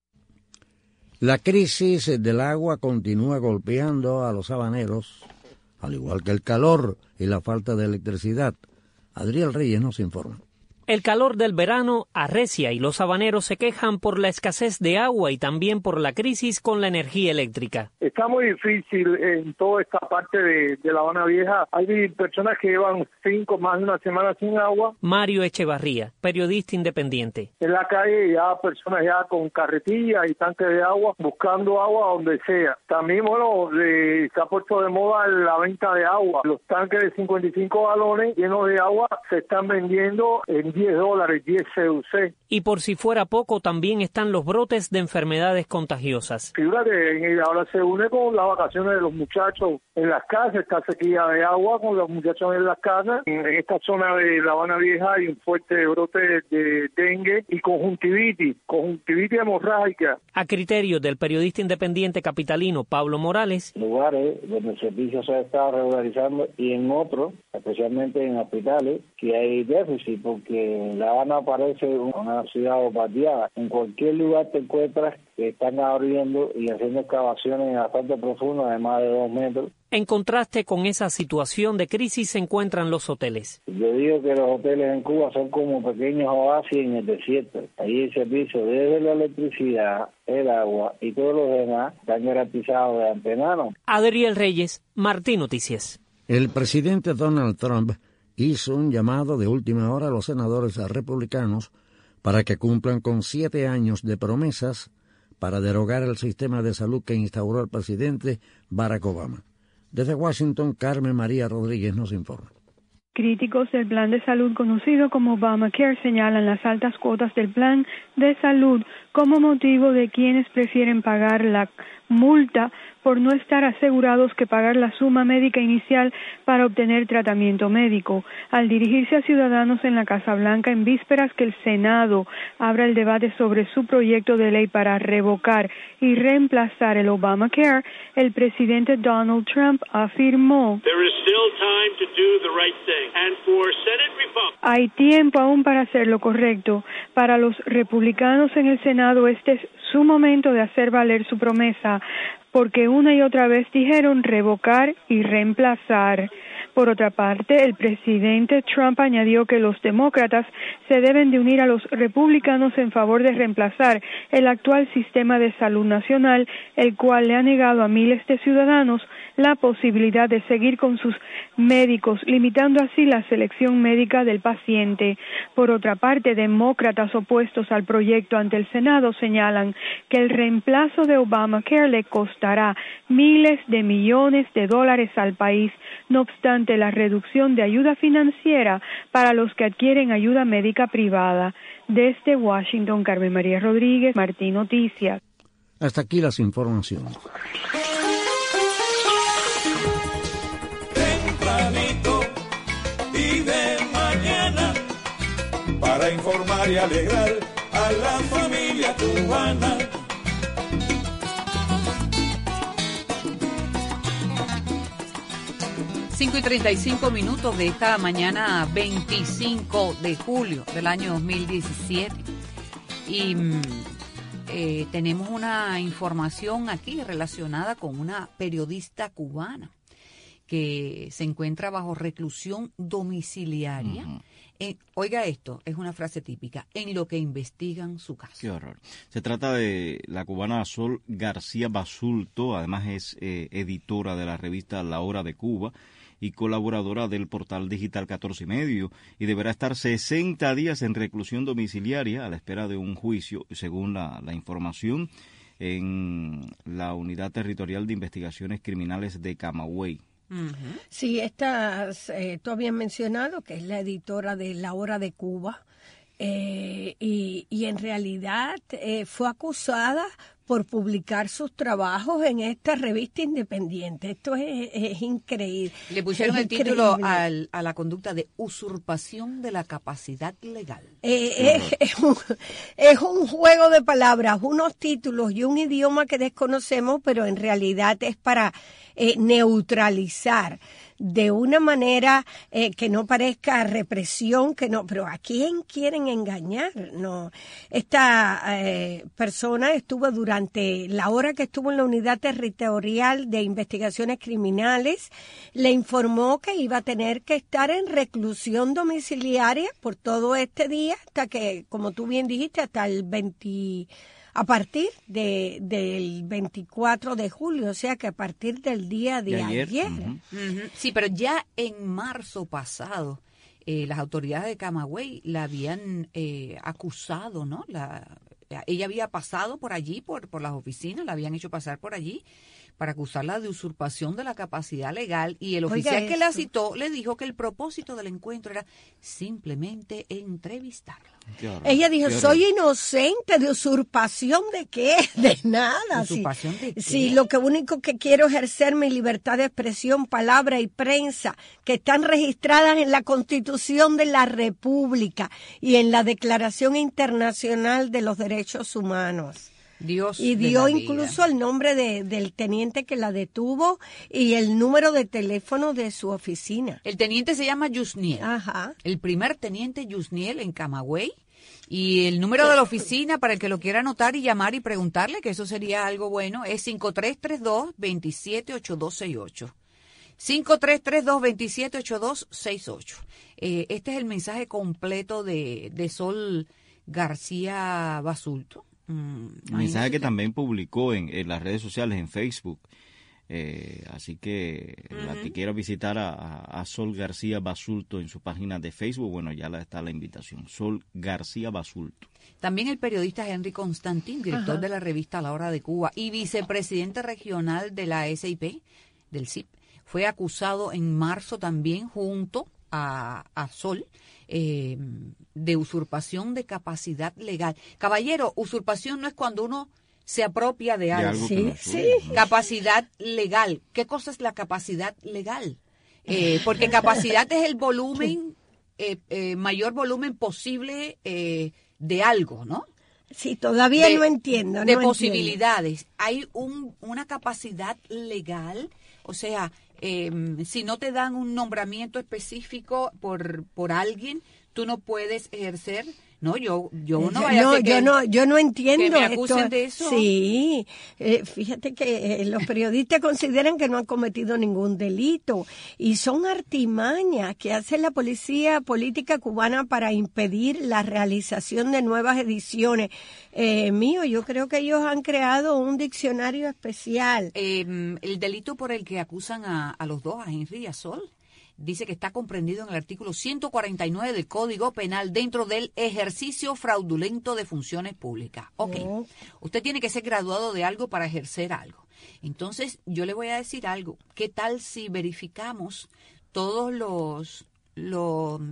S2: La crisis del agua continúa golpeando a los habaneros, al igual que el calor y la falta de electricidad. Adriel Reyes nos informa.
S15: El calor del verano arrecia y los habaneros se quejan por la escasez de agua y también por la crisis con la energía eléctrica.
S16: Está muy difícil en toda esta parte de, de La Habana Vieja. Hay personas que llevan cinco, más de una semana sin agua.
S15: Mario Echevarría, periodista independiente.
S16: En la calle ya personas ya con carretillas y tanques de agua buscando agua donde sea. También, bueno, de, se ha puesto de moda la venta de agua. Los tanques de cincuenta y cinco galones llenos de agua se están vendiendo en diez dólares, diez C U C.
S15: Y por si fuera poco, también están los brotes de enfermedades contagiosas.
S16: Figúrate, ahora se une con las vacaciones de los muchachos en las casas, esta sequía de agua con los muchachos en las casas. En esta zona de La Habana Vieja hay un fuerte brote de dengue y conjuntivitis, conjuntivitis hemorrágica.
S15: A criterio del periodista independiente capitalino Pablo Morales,
S17: lugares donde el servicio se ha estado regularizando y en otros, especialmente en hospitales, que hay déficit, porque La Habana parece una ciudad bombardeada. En cualquier lugar te encuentras que están abriendo y haciendo excavaciones bastante profundas de más de dos metros.
S15: En contraste con esa situación de crisis se encuentran los hoteles.
S17: Yo digo que los hoteles en Cuba son como pequeños oasis en el desierto. Ahí el servicio desde la electricidad, el agua y todos los demás están garantizados de antemano.
S15: Adriel Reyes, Martín Noticias.
S2: El presidente Donald Trump hizo un llamado de última hora a los senadores republicanos para que cumplan con siete años de promesas para derogar el sistema de salud que instauró el presidente Barack Obama. Desde Washington, Carmen María Rodríguez nos informa.
S18: Críticos del plan de salud conocido como Obamacare señalan las altas cuotas del plan de salud como motivo de quienes prefieren pagar la multa por no estar asegurados que pagar la suma médica inicial para obtener tratamiento médico. Al dirigirse a ciudadanos en la Casa Blanca en vísperas que el Senado abra el debate sobre su proyecto de ley para revocar y reemplazar el Obamacare, el presidente Donald Trump afirmó:
S19: There is still time to do the right thing. And for Senate Republicans,
S18: hay tiempo aún para hacer lo correcto. Para los republicanos en el Senado, este es su momento de hacer valer su promesa, porque una y otra vez dijeron revocar y reemplazar. Por otra parte, el presidente Trump añadió que los demócratas se deben de unir a los republicanos en favor de reemplazar el actual sistema de salud nacional, el cual le ha negado a miles de ciudadanos la posibilidad de seguir con sus médicos, limitando así la selección médica del paciente. Por otra parte, demócratas opuestos al proyecto ante el Senado señalan que el reemplazo de Obamacare le costará miles de millones de dólares al país. No obstante, la reducción de ayuda financiera para los que adquieren ayuda médica privada. Desde Washington, Carmen María Rodríguez, Martín Noticias.
S2: Hasta aquí las informaciones.
S12: Tempranito y de mañana, para informar y alegrar a la familia cubana.
S8: cinco y treinta y cinco minutos de esta mañana veinticinco de julio del año dos mil diecisiete. Y eh, tenemos una información aquí relacionada con una periodista cubana que se encuentra bajo reclusión domiciliaria. Uh-huh. En, oiga esto, es una frase típica, en lo que investigan su caso.
S10: Qué horror. Se trata de la cubana Sol García Basulto, además es eh, editora de la revista La Hora de Cuba y colaboradora del portal digital catorce y medio, y deberá estar sesenta días en reclusión domiciliaria a la espera de un juicio, según la, la información, en la Unidad Territorial de Investigaciones Criminales de Camagüey.
S9: Uh-huh. Sí, esta, eh, tú habías mencionado que es la editora de La Hora de Cuba, eh, y, y en realidad eh, fue acusada por publicar sus trabajos en esta revista independiente. Esto es, es increíble.
S8: Le pusieron es el increíble. título al, a la conducta de usurpación de la capacidad legal.
S9: Eh, es, es, un, es un juego de palabras, unos títulos y un idioma que desconocemos, pero en realidad es para eh, neutralizar de una manera eh, que no parezca represión, que no, pero ¿a quién quieren engañar? No, esta eh, persona estuvo durante la hora que estuvo en la Unidad Territorial de Investigaciones Criminales, le informó que iba a tener que estar en reclusión domiciliaria por todo este día, hasta que, como tú bien dijiste, hasta el veinte... a partir de del veinticuatro de julio, o sea que a partir del día de, de ayer. ayer.
S8: Uh-huh. Uh-huh. Sí, pero ya en marzo pasado, eh, las autoridades de Camagüey la habían eh, acusado, ¿no? La, ella había pasado por allí, por, por las oficinas, la habían hecho pasar por allí para acusarla de usurpación de la capacidad legal, y el oficial Oiga que eso. la citó le dijo que el propósito del encuentro era simplemente entrevistarla.
S9: Ella dijo, soy inocente de usurpación de qué, de nada.
S8: ¿Usurpación
S9: sí,
S8: de qué?
S9: Sí, lo que único que quiero es ejercer mi libertad de expresión, palabra y prensa, que están registradas en la Constitución de la República y en la Declaración Internacional de los Derechos Humanos.
S8: Dios
S9: y dio incluso el nombre de, del teniente que la detuvo y el número de teléfono de su oficina.
S8: El teniente se llama Yusniel.
S9: Ajá.
S8: El primer teniente Yusniel en Camagüey. Y el número de la oficina, para el que lo quiera anotar y llamar y preguntarle, que eso sería algo bueno, es cinco tres tres dos, dos siete ocho dos seis ocho. cinco tres tres dos, dos siete ocho dos seis ocho. Eh, este es el mensaje completo de, de Sol García Basulto.
S10: Mm, mensaje que también publicó en, en las redes sociales, en Facebook. Eh, así que uh-huh. la que quiera visitar a, a, a Sol García Basulto en su página de Facebook, bueno, ya la, está la invitación, Sol García Basulto.
S8: También el periodista Henry Constantin, director Ajá. de la revista La Hora de Cuba y vicepresidente regional de la S I P, del C I P, fue acusado en marzo también junto a, a Sol eh, de usurpación de capacidad legal. Caballero, usurpación no es cuando uno se apropia de algo. De algo sí, no sí. Capacidad legal. ¿Qué cosa es la capacidad legal? Eh, porque capacidad es el volumen, eh, eh, mayor volumen posible eh, de algo, ¿no?
S9: Sí, todavía
S8: de,
S9: no entiendo.
S8: De
S9: no
S8: posibilidades.
S9: Entiendo.
S8: Hay un, una capacidad legal, o sea, eh, si no te dan un nombramiento específico por, por alguien, tú no puedes ejercer. No, yo, yo no vaya
S9: no,
S8: a
S9: yo
S8: que,
S9: no, yo no entiendo
S8: que me acusen
S9: esto.
S8: de eso.
S9: Sí, eh, fíjate que eh, los periodistas consideran que no han cometido ningún delito y son artimañas que hace la policía política cubana para impedir la realización de nuevas ediciones. Eh, mío, yo creo que ellos han creado un diccionario especial.
S8: Eh, el delito por el que acusan a, a los dos, a Henry y a Sol, dice que está comprendido en el artículo ciento cuarenta y nueve del Código Penal dentro del ejercicio fraudulento de funciones públicas. Ok, oh. Usted tiene que ser graduado de algo para ejercer algo. Entonces, yo le voy a decir algo. ¿Qué tal si verificamos todos los, los,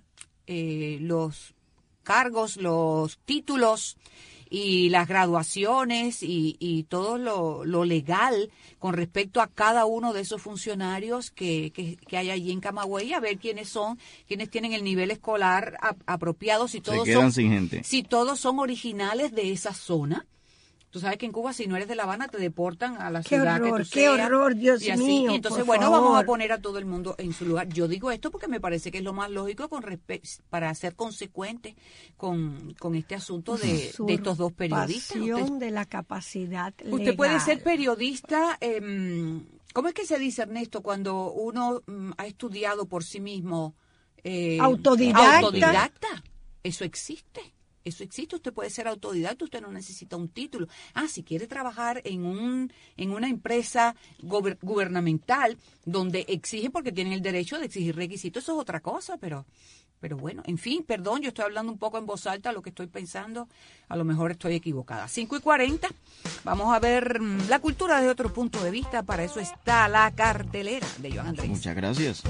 S8: eh, los cargos, los títulos y las graduaciones y, y todo lo, lo legal con respecto a cada uno de esos funcionarios que, que, que hay allí en Camagüey, a ver quiénes son, quiénes tienen el nivel escolar a, apropiado, si todos
S10: Se quedan
S8: son,
S10: sin gente.
S8: si todos son originales de esa zona. Tú sabes que en Cuba, si no eres de La Habana, te deportan a la
S9: qué
S8: ciudad
S9: horror,
S8: que tú
S9: qué
S8: seas.
S9: horror, Dios
S8: y así.
S9: mío,
S8: Y entonces,
S9: por
S8: bueno,
S9: favor.
S8: vamos a poner a todo el mundo en su lugar. Yo digo esto porque me parece que es lo más lógico con respe- para ser consecuente con, con este asunto de, de estos dos periodistas.
S9: Usted, de la capacidad legal.
S8: Usted puede ser periodista, eh, ¿cómo es que se dice, Ernesto, cuando uno mm, ha estudiado por sí mismo? Eh,
S9: autodidacta.
S8: Autodidacta. Eso existe. Eso existe, usted puede ser autodidacta, usted no necesita un título. Ah, si quiere trabajar en un en una empresa gober- gubernamental donde exige, porque tienen el derecho de exigir requisitos, eso es otra cosa, pero pero bueno, en fin, perdón, yo estoy hablando un poco en voz alta lo que estoy pensando, a lo mejor estoy equivocada. cinco y cuarenta, vamos a ver la cultura desde otro punto de vista, para eso está la cartelera de Joan Andrés.
S10: Muchas gracias.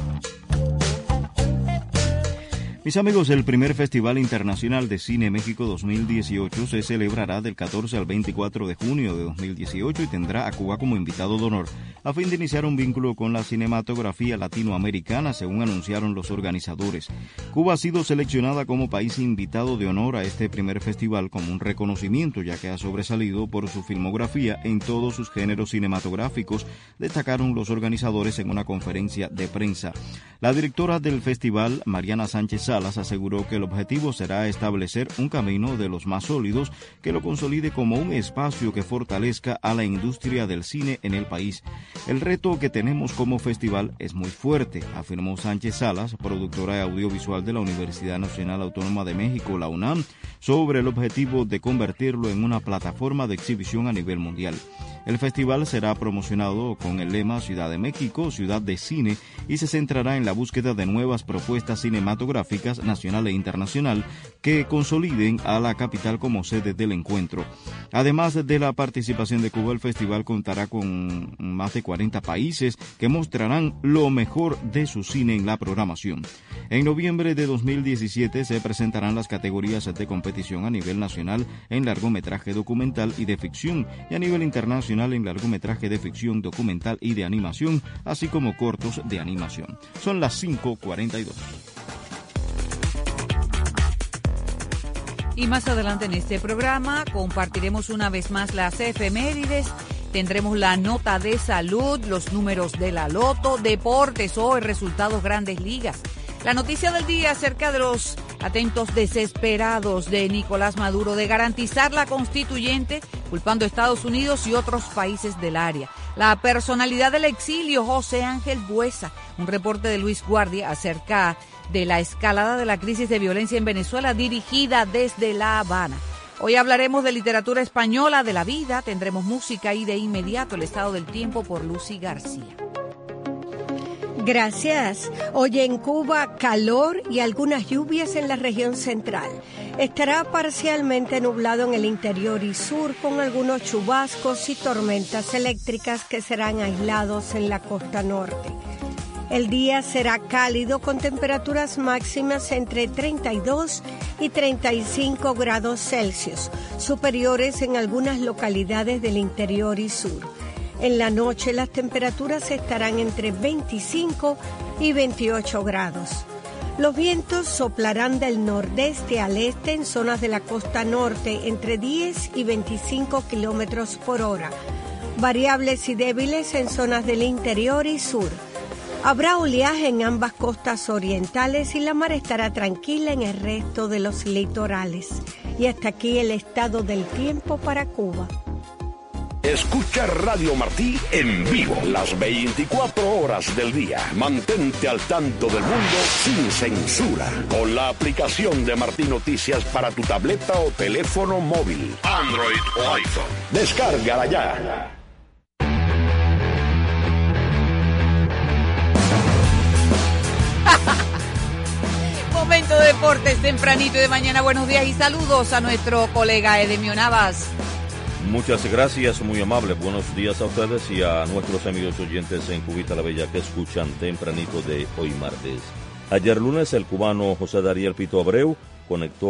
S10: Mis amigos, el primer Festival Internacional de Cine México dos mil dieciocho se celebrará del catorce al veinticuatro de junio de dos mil dieciocho y tendrá a Cuba como invitado de honor, a fin de iniciar un vínculo con la cinematografía latinoamericana, según anunciaron los organizadores. Cuba ha sido seleccionada como país invitado de honor a este primer festival como un reconocimiento, ya que ha sobresalido por su filmografía en todos sus géneros cinematográficos, destacaron los organizadores en una conferencia de prensa. La directora del festival, Mariana Sánchez Salas, aseguró que el objetivo será establecer un camino de los más sólidos que lo consolide como un espacio que fortalezca a la industria del cine en el país. El reto que tenemos como festival es muy fuerte, afirmó Sánchez Salas, productora audiovisual de la Universidad Nacional Autónoma de México, la UNAM, sobre el objetivo de convertirlo en una plataforma de exhibición a nivel mundial. El festival será promocionado con el lema Ciudad de México, Ciudad de Cine, y se centrará en la búsqueda de nuevas propuestas cinematográficas nacional e internacional que consoliden a la capital como sede del encuentro. Además de la participación de Cuba, el festival contará con más de cuarenta países que mostrarán lo mejor de su cine en la programación. En noviembre de dos mil diecisiete se presentarán las categorías de competición a nivel nacional en largometraje documental y de ficción, y a nivel internacional en largometraje de ficción, documental y de animación, así como cortos de animación. Son las cinco cuarenta y dos.
S8: Y más adelante en este programa compartiremos una vez más las efemérides. Tendremos la nota de salud, los números de la loto, deportes, hoy resultados Grandes Ligas. La noticia del día acerca de los atentos desesperados de Nicolás Maduro de garantizar la constituyente, culpando a Estados Unidos y otros países del área. La personalidad del exilio, José Ángel Buesa. Un reporte de Luis Guardia acerca de la escalada de la crisis de violencia en Venezuela dirigida desde La Habana. Hoy hablaremos de literatura española, de la vida, tendremos música y de inmediato el estado del tiempo por Lucy García.
S9: Gracias. Hoy en Cuba, calor y algunas lluvias en la región central. Estará parcialmente nublado en el interior y sur con algunos chubascos y tormentas eléctricas que serán aislados en la costa norte. El día será cálido con temperaturas máximas entre treinta y dos y treinta y cinco grados Celsius, superiores en algunas localidades del interior y sur. En la noche las temperaturas estarán entre veinticinco y veintiocho grados. Los vientos soplarán del nordeste al este en zonas de la costa norte entre diez y veinticinco kilómetros por hora, variables y débiles en zonas del interior y sur. Habrá oleaje en ambas costas orientales y la mar estará tranquila en el resto de los litorales. Y hasta aquí el estado del tiempo para Cuba.
S1: Escucha Radio Martí en vivo las veinticuatro horas del día. Mantente al tanto del mundo sin censura con la aplicación de Martí Noticias para tu tableta o teléfono móvil, Android o iPhone. Descárgala ya.
S8: Momento de deportes tempranito y de mañana. Buenos días y saludos a nuestro colega Edemio Navas.
S20: Muchas gracias, muy amable. Buenos días a ustedes y a nuestros amigos oyentes en Cubita la Bella que escuchan tempranito de hoy martes. Ayer lunes el cubano José Dariel Pito Abreu conectó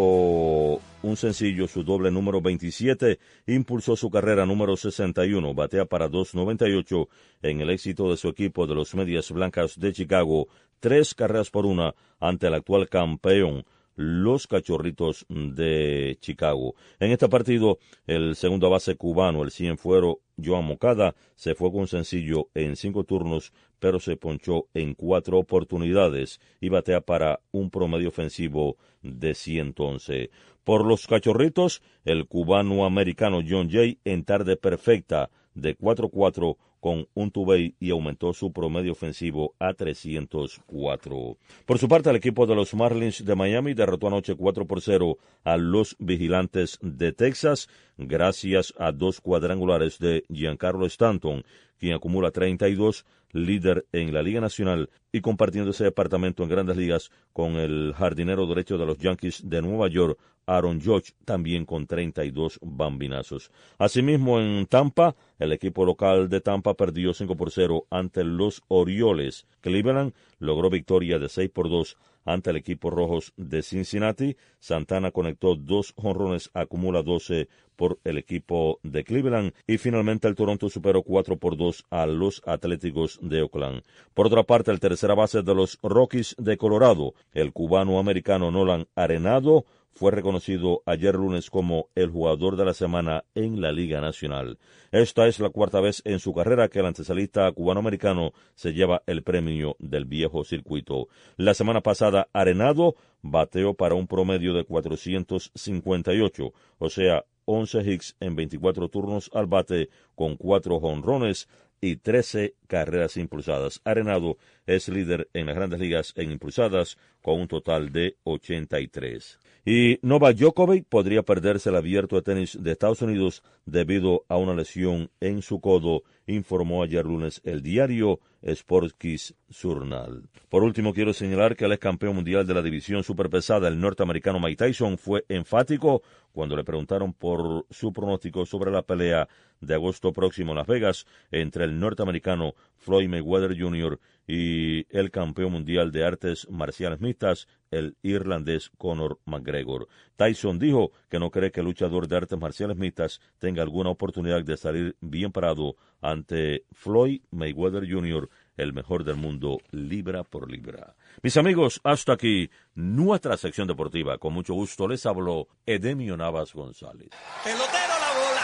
S20: un sencillo, su doble número veintisiete, impulsó su carrera número sesenta y uno, batea para dos noventa y ocho en el éxito de su equipo de los Medias Blancas de Chicago, tres carreras por una ante el actual campeón, los Cachorritos de Chicago. En este partido, el segundo base cubano, el cienfuero Joan Moncada, se fue con sencillo en cinco turnos, pero se ponchó en cuatro oportunidades y batea para un promedio ofensivo de ciento once. Por los Cachorritos, el cubano-americano John Jay en tarde perfecta de cuatro cuatro con un tubey y aumentó su promedio ofensivo a trescientos cuatro. Por su parte, el equipo de los Marlins de Miami derrotó anoche cuatro por cero a los Vigilantes de Texas, gracias a dos cuadrangulares de Giancarlo Stanton, quien acumula treinta y dos, líder en la Liga Nacional y compartiendo ese departamento en Grandes Ligas con el jardinero derecho de los Yankees de Nueva York, Aaron Judge, también con treinta y dos bambinazos. Asimismo, en Tampa, el equipo local de Tampa perdió cinco por cero ante los Orioles. Cleveland logró victoria de seis por dos ante el equipo Rojos de Cincinnati. Santana conectó dos jonrones, acumula doce por el equipo de Cleveland. Y finalmente el Toronto superó cuatro por dos a los Atléticos de Oakland. Por otra parte, el tercera base de los Rockies de Colorado, el cubano-americano Nolan Arenado, fue reconocido ayer lunes como el jugador de la semana en la Liga Nacional. Esta es la cuarta vez en su carrera que el antesalista cubano-americano se lleva el premio del viejo circuito. La semana pasada, Arenado bateó para un promedio de cuatrocientos cincuenta y ocho, o sea, once hits en veinticuatro turnos al bate con cuatro jonrones y trece carreras impulsadas. Arenado es líder en las Grandes Ligas en impulsadas con un total de ochenta y tres. Y Novak Djokovic podría perderse el Abierto de Tenis de Estados Unidos debido a una lesión en su codo, informó ayer lunes el diario Sportkiss Journal. Por último, quiero señalar que el ex campeón mundial de la división superpesada, el norteamericano Mike Tyson, fue enfático cuando le preguntaron por su pronóstico sobre la pelea de agosto próximo en Las Vegas entre el norteamericano Floyd Mayweather junior y el campeón mundial de artes marciales mixtas, el irlandés Conor McGregor. Tyson dijo que no cree que el luchador de artes marciales mixtas tenga alguna oportunidad de salir bien parado ante Floyd Mayweather junior, el mejor del mundo libra por libra. Mis amigos, hasta aquí nuestra sección deportiva. Con mucho gusto les habló Edemio Navas González.
S7: Pelotero la bola.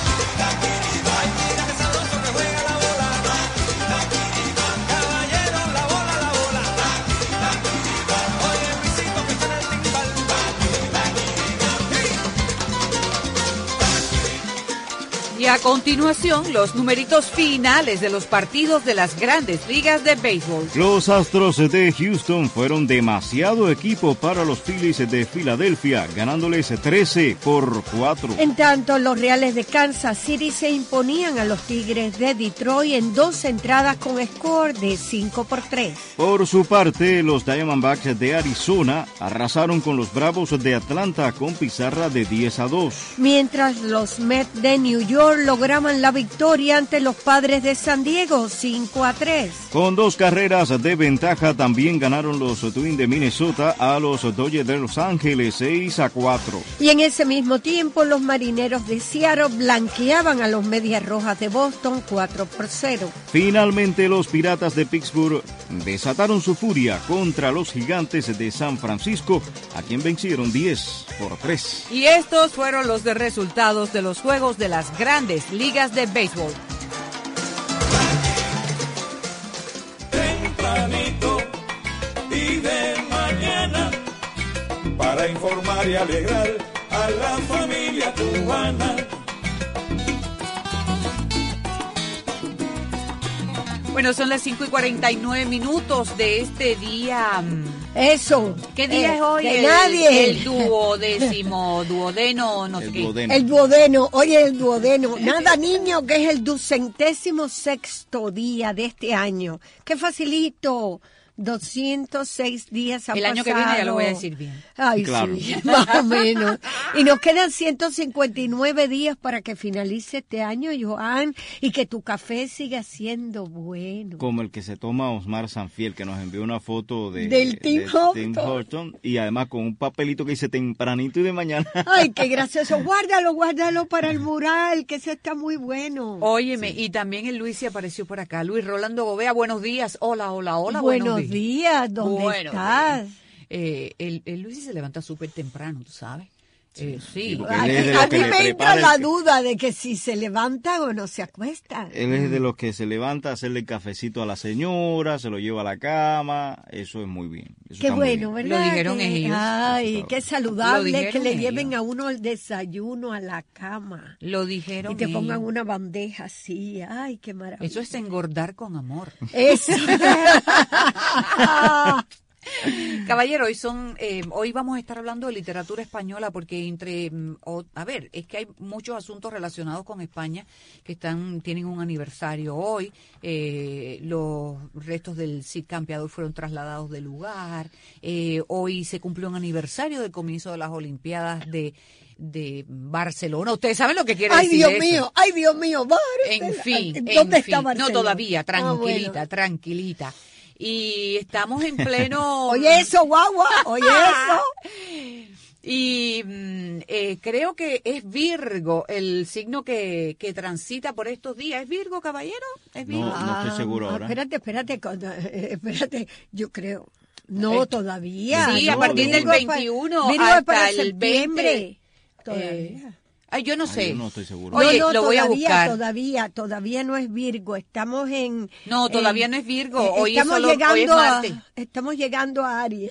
S7: Mira qué sabroso que juega la bola. Caballero, la bola, la bola. Oye, Luisito, que suena el timbal.
S8: Y a continuación, los numeritos finales de los partidos de las grandes ligas de béisbol.
S10: Los Astros de Houston fueron demasiado equipo para los Phillies de Filadelfia, ganándoles trece por cuatro.
S9: En tanto, los Reales de Kansas City se imponían a los Tigres de Detroit en dos entradas con score de cinco por tres.
S10: Por su parte, los Diamondbacks de Arizona arrasaron con los Bravos de Atlanta con pizarra de diez a dos.
S9: Mientras los Mets de New York lograban la victoria ante los Padres de San Diego, cinco a tres.
S10: Con dos carreras de ventaja también ganaron los Twins de Minnesota a los Dodgers de Los Ángeles, seis a cuatro.
S9: Y en ese mismo tiempo, los Marineros de Seattle blanqueaban a los Medias Rojas de Boston, cuatro por cero.
S10: Finalmente, los Piratas de Pittsburgh desataron su furia contra los Gigantes de San Francisco, a quien vencieron diez por tres.
S8: Y estos fueron los de resultados de los juegos de las grandes ligas de béisbol.
S12: Tempranito y de mañana, para informar y alegrar a la familia cubana.
S8: Bueno, son las cinco y cuarenta y nueve minutos de este día.
S9: Eso.
S8: ¿Qué día
S9: eh,
S8: es hoy?
S9: De
S8: el,
S9: nadie.
S8: El duodécimo, duodeno, no sé qué.
S9: El duodeno, oye, el duodeno. Nada, niño, que es el ducentésimo sexto día de este año. ¡Qué facilito! doscientos seis días han
S8: El año
S9: pasado.
S8: que viene ya lo voy a decir bien.
S9: Ay,
S10: claro.
S9: Sí, más o menos. Y nos quedan ciento cincuenta y nueve días para que finalice este año, Joan, y que tu café siga siendo bueno.
S10: Como el que se toma Osmar Sanfiel, que nos envió una foto de,
S9: del Tim
S10: de
S9: Horton.
S10: Tim Horton, y además con un papelito que dice tempranito y de mañana.
S9: Ay, qué gracioso. Guárdalo, guárdalo para el mural, que ese está muy bueno.
S8: Óyeme, sí. Y también el Luis se apareció por acá. Luis Rolando Gobea, buenos días. Hola, hola, hola.
S9: Buenos,
S8: buenos días.
S9: días, ¿dónde
S8: bueno,
S9: estás?
S8: Eh, el, el Luis se levanta súper temprano, ¿tú sabes? Eh, sí.
S9: A, a mí me entra la duda de que si se levanta o no se acuesta.
S10: Él es de los que se levanta a hacerle el cafecito a la señora, se lo lleva a la cama, eso es muy bien. Eso
S9: qué bueno,
S10: bien.
S9: ¿verdad?
S8: Lo dijeron
S9: que,
S8: ellos.
S9: Ay, qué saludable que le
S8: ellos.
S9: lleven a uno el desayuno a la cama.
S8: Lo dijeron
S9: Y te
S8: ellos.
S9: pongan una bandeja así. Ay, qué maravilla.
S8: Eso es engordar con amor.
S9: Eso.
S8: Caballero, hoy son, eh, hoy vamos a estar hablando de literatura española porque entre, o, a ver, es que hay muchos asuntos relacionados con España que están, tienen un aniversario hoy. Eh, los restos del Cid Campeador fueron trasladados del lugar. Eh, hoy se cumplió un aniversario del comienzo de las Olimpiadas de de Barcelona. Ustedes saben lo que quiere
S9: ay,
S8: decir
S9: Dios
S8: eso.
S9: mío, ay, Dios mío, Barcelona.
S8: En fin,
S9: ¿dónde
S8: en
S9: está
S8: fin.
S9: Barcelona?
S8: No todavía, tranquilita,
S9: Ah, bueno.
S8: tranquilita. Y estamos en pleno...
S9: Oye eso, guagua, oye eso.
S8: Y mm, eh, creo que es Virgo el signo que, que transita por estos días. ¿Es Virgo, caballero? ¿Es Virgo?
S10: No, no estoy seguro
S9: Ah,
S10: ahora.
S9: Espérate, espérate, cuando- eh, espérate, yo creo. No,
S8: Eh,
S9: todavía.
S8: Sí,
S9: no,
S8: a partir del
S9: Virgo es pa-
S8: veintiuno
S9: Virgo es
S8: hasta
S9: para
S8: el
S9: septiembre.
S8: veinte.
S9: Todavía.
S8: Eh, ay, yo no
S10: Ay,
S8: sé.
S10: yo no estoy seguro.
S8: Oye,
S9: no, no,
S8: lo voy a
S9: todavía,
S8: buscar.
S9: Todavía, todavía no es Virgo. Estamos en.
S8: No, todavía
S9: en-
S8: no es Virgo.
S9: eh,
S8: Hoy es
S9: estamos
S8: solo- hoy
S9: llegando
S8: es
S9: a,
S8: Marte.
S9: estamos llegando a Aries.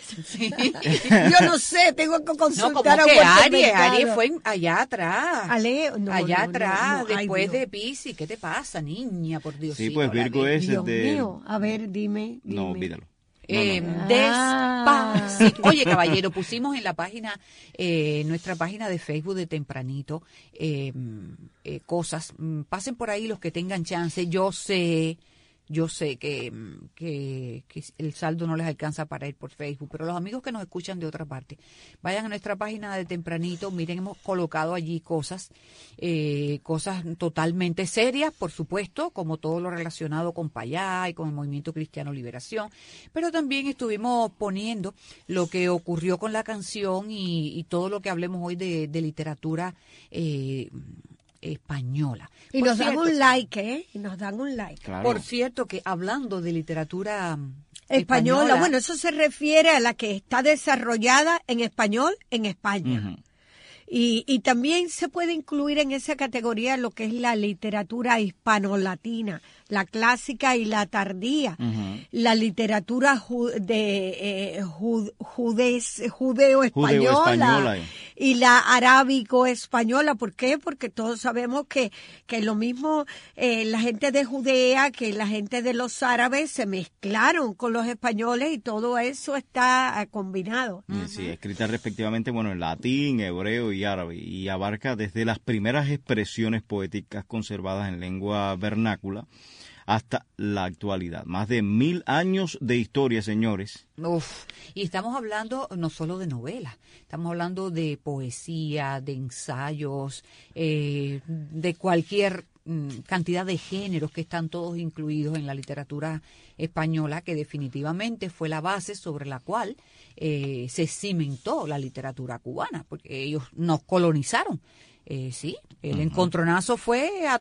S9: Yo no sé, tengo que
S8: No,
S9: consultar
S8: como
S9: a
S8: que
S9: Walter
S8: Aries,
S9: Mercado.
S8: Aries fue en- allá atrás.
S9: A Leo, no,
S8: allá
S9: no, no,
S8: atrás,
S9: no, ay,
S8: después
S9: Dios.
S8: de Piscis. ¿Qué te pasa, niña? Por Dios.
S10: Sí, pues Virgo es
S9: Dios
S10: de...
S9: mío, a ver, dime, dime.
S10: No, olvídalo.
S8: Eh,
S10: No, no.
S8: Despacito. Oye, caballero, pusimos en la página, eh, nuestra página de Facebook de tempranito, eh, eh, cosas. Mm, Pasen por ahí los que tengan chance. Yo sé, yo sé que, mm, que, que el saldo no les alcanza para ir por Facebook, pero los amigos que nos escuchan de otra parte, vayan a nuestra página de tempranito, miren, hemos colocado allí cosas, eh, cosas totalmente serias, por supuesto, como todo lo relacionado con Payá y con el Movimiento Cristiano Liberación, pero también estuvimos poniendo lo que ocurrió con la canción y, y todo lo que hablemos hoy de, de literatura eh, española.
S9: Y
S8: Por
S9: nos dan
S8: cierto-
S9: un like, ¿eh? Y nos dan un like.
S10: Claro.
S8: Por cierto, que hablando de literatura
S9: Española.
S8: española,
S9: Bueno, eso se refiere a la que está desarrollada en español en España.
S10: Ujú.
S9: Y, y también se puede incluir en esa categoría lo que es la literatura hispano-latina, la clásica y la tardía,
S10: Ujú.
S9: la literatura ju- de eh, ju- judes- judeo-española
S10: Judeo-española.
S9: y la arábico-española. ¿Por qué? Porque todos sabemos que, que lo mismo eh, la gente de Judea, que la gente de los árabes se mezclaron con los españoles y todo eso está uh, combinado.
S10: Uh-huh. Sí, escrita respectivamente, bueno, en latín, hebreo y árabe, y abarca desde las primeras expresiones poéticas conservadas en lengua vernácula hasta la actualidad. Más de mil años de historia, señores.
S8: Uf, y estamos hablando no solo de novelas, estamos hablando de poesía, de ensayos, eh, de cualquier mm, cantidad de géneros que están todos incluidos en la literatura española, que definitivamente fue la base sobre la cual eh, se cimentó la literatura cubana, porque ellos nos colonizaron. Eh, sí, el uh-huh. encontronazo fue a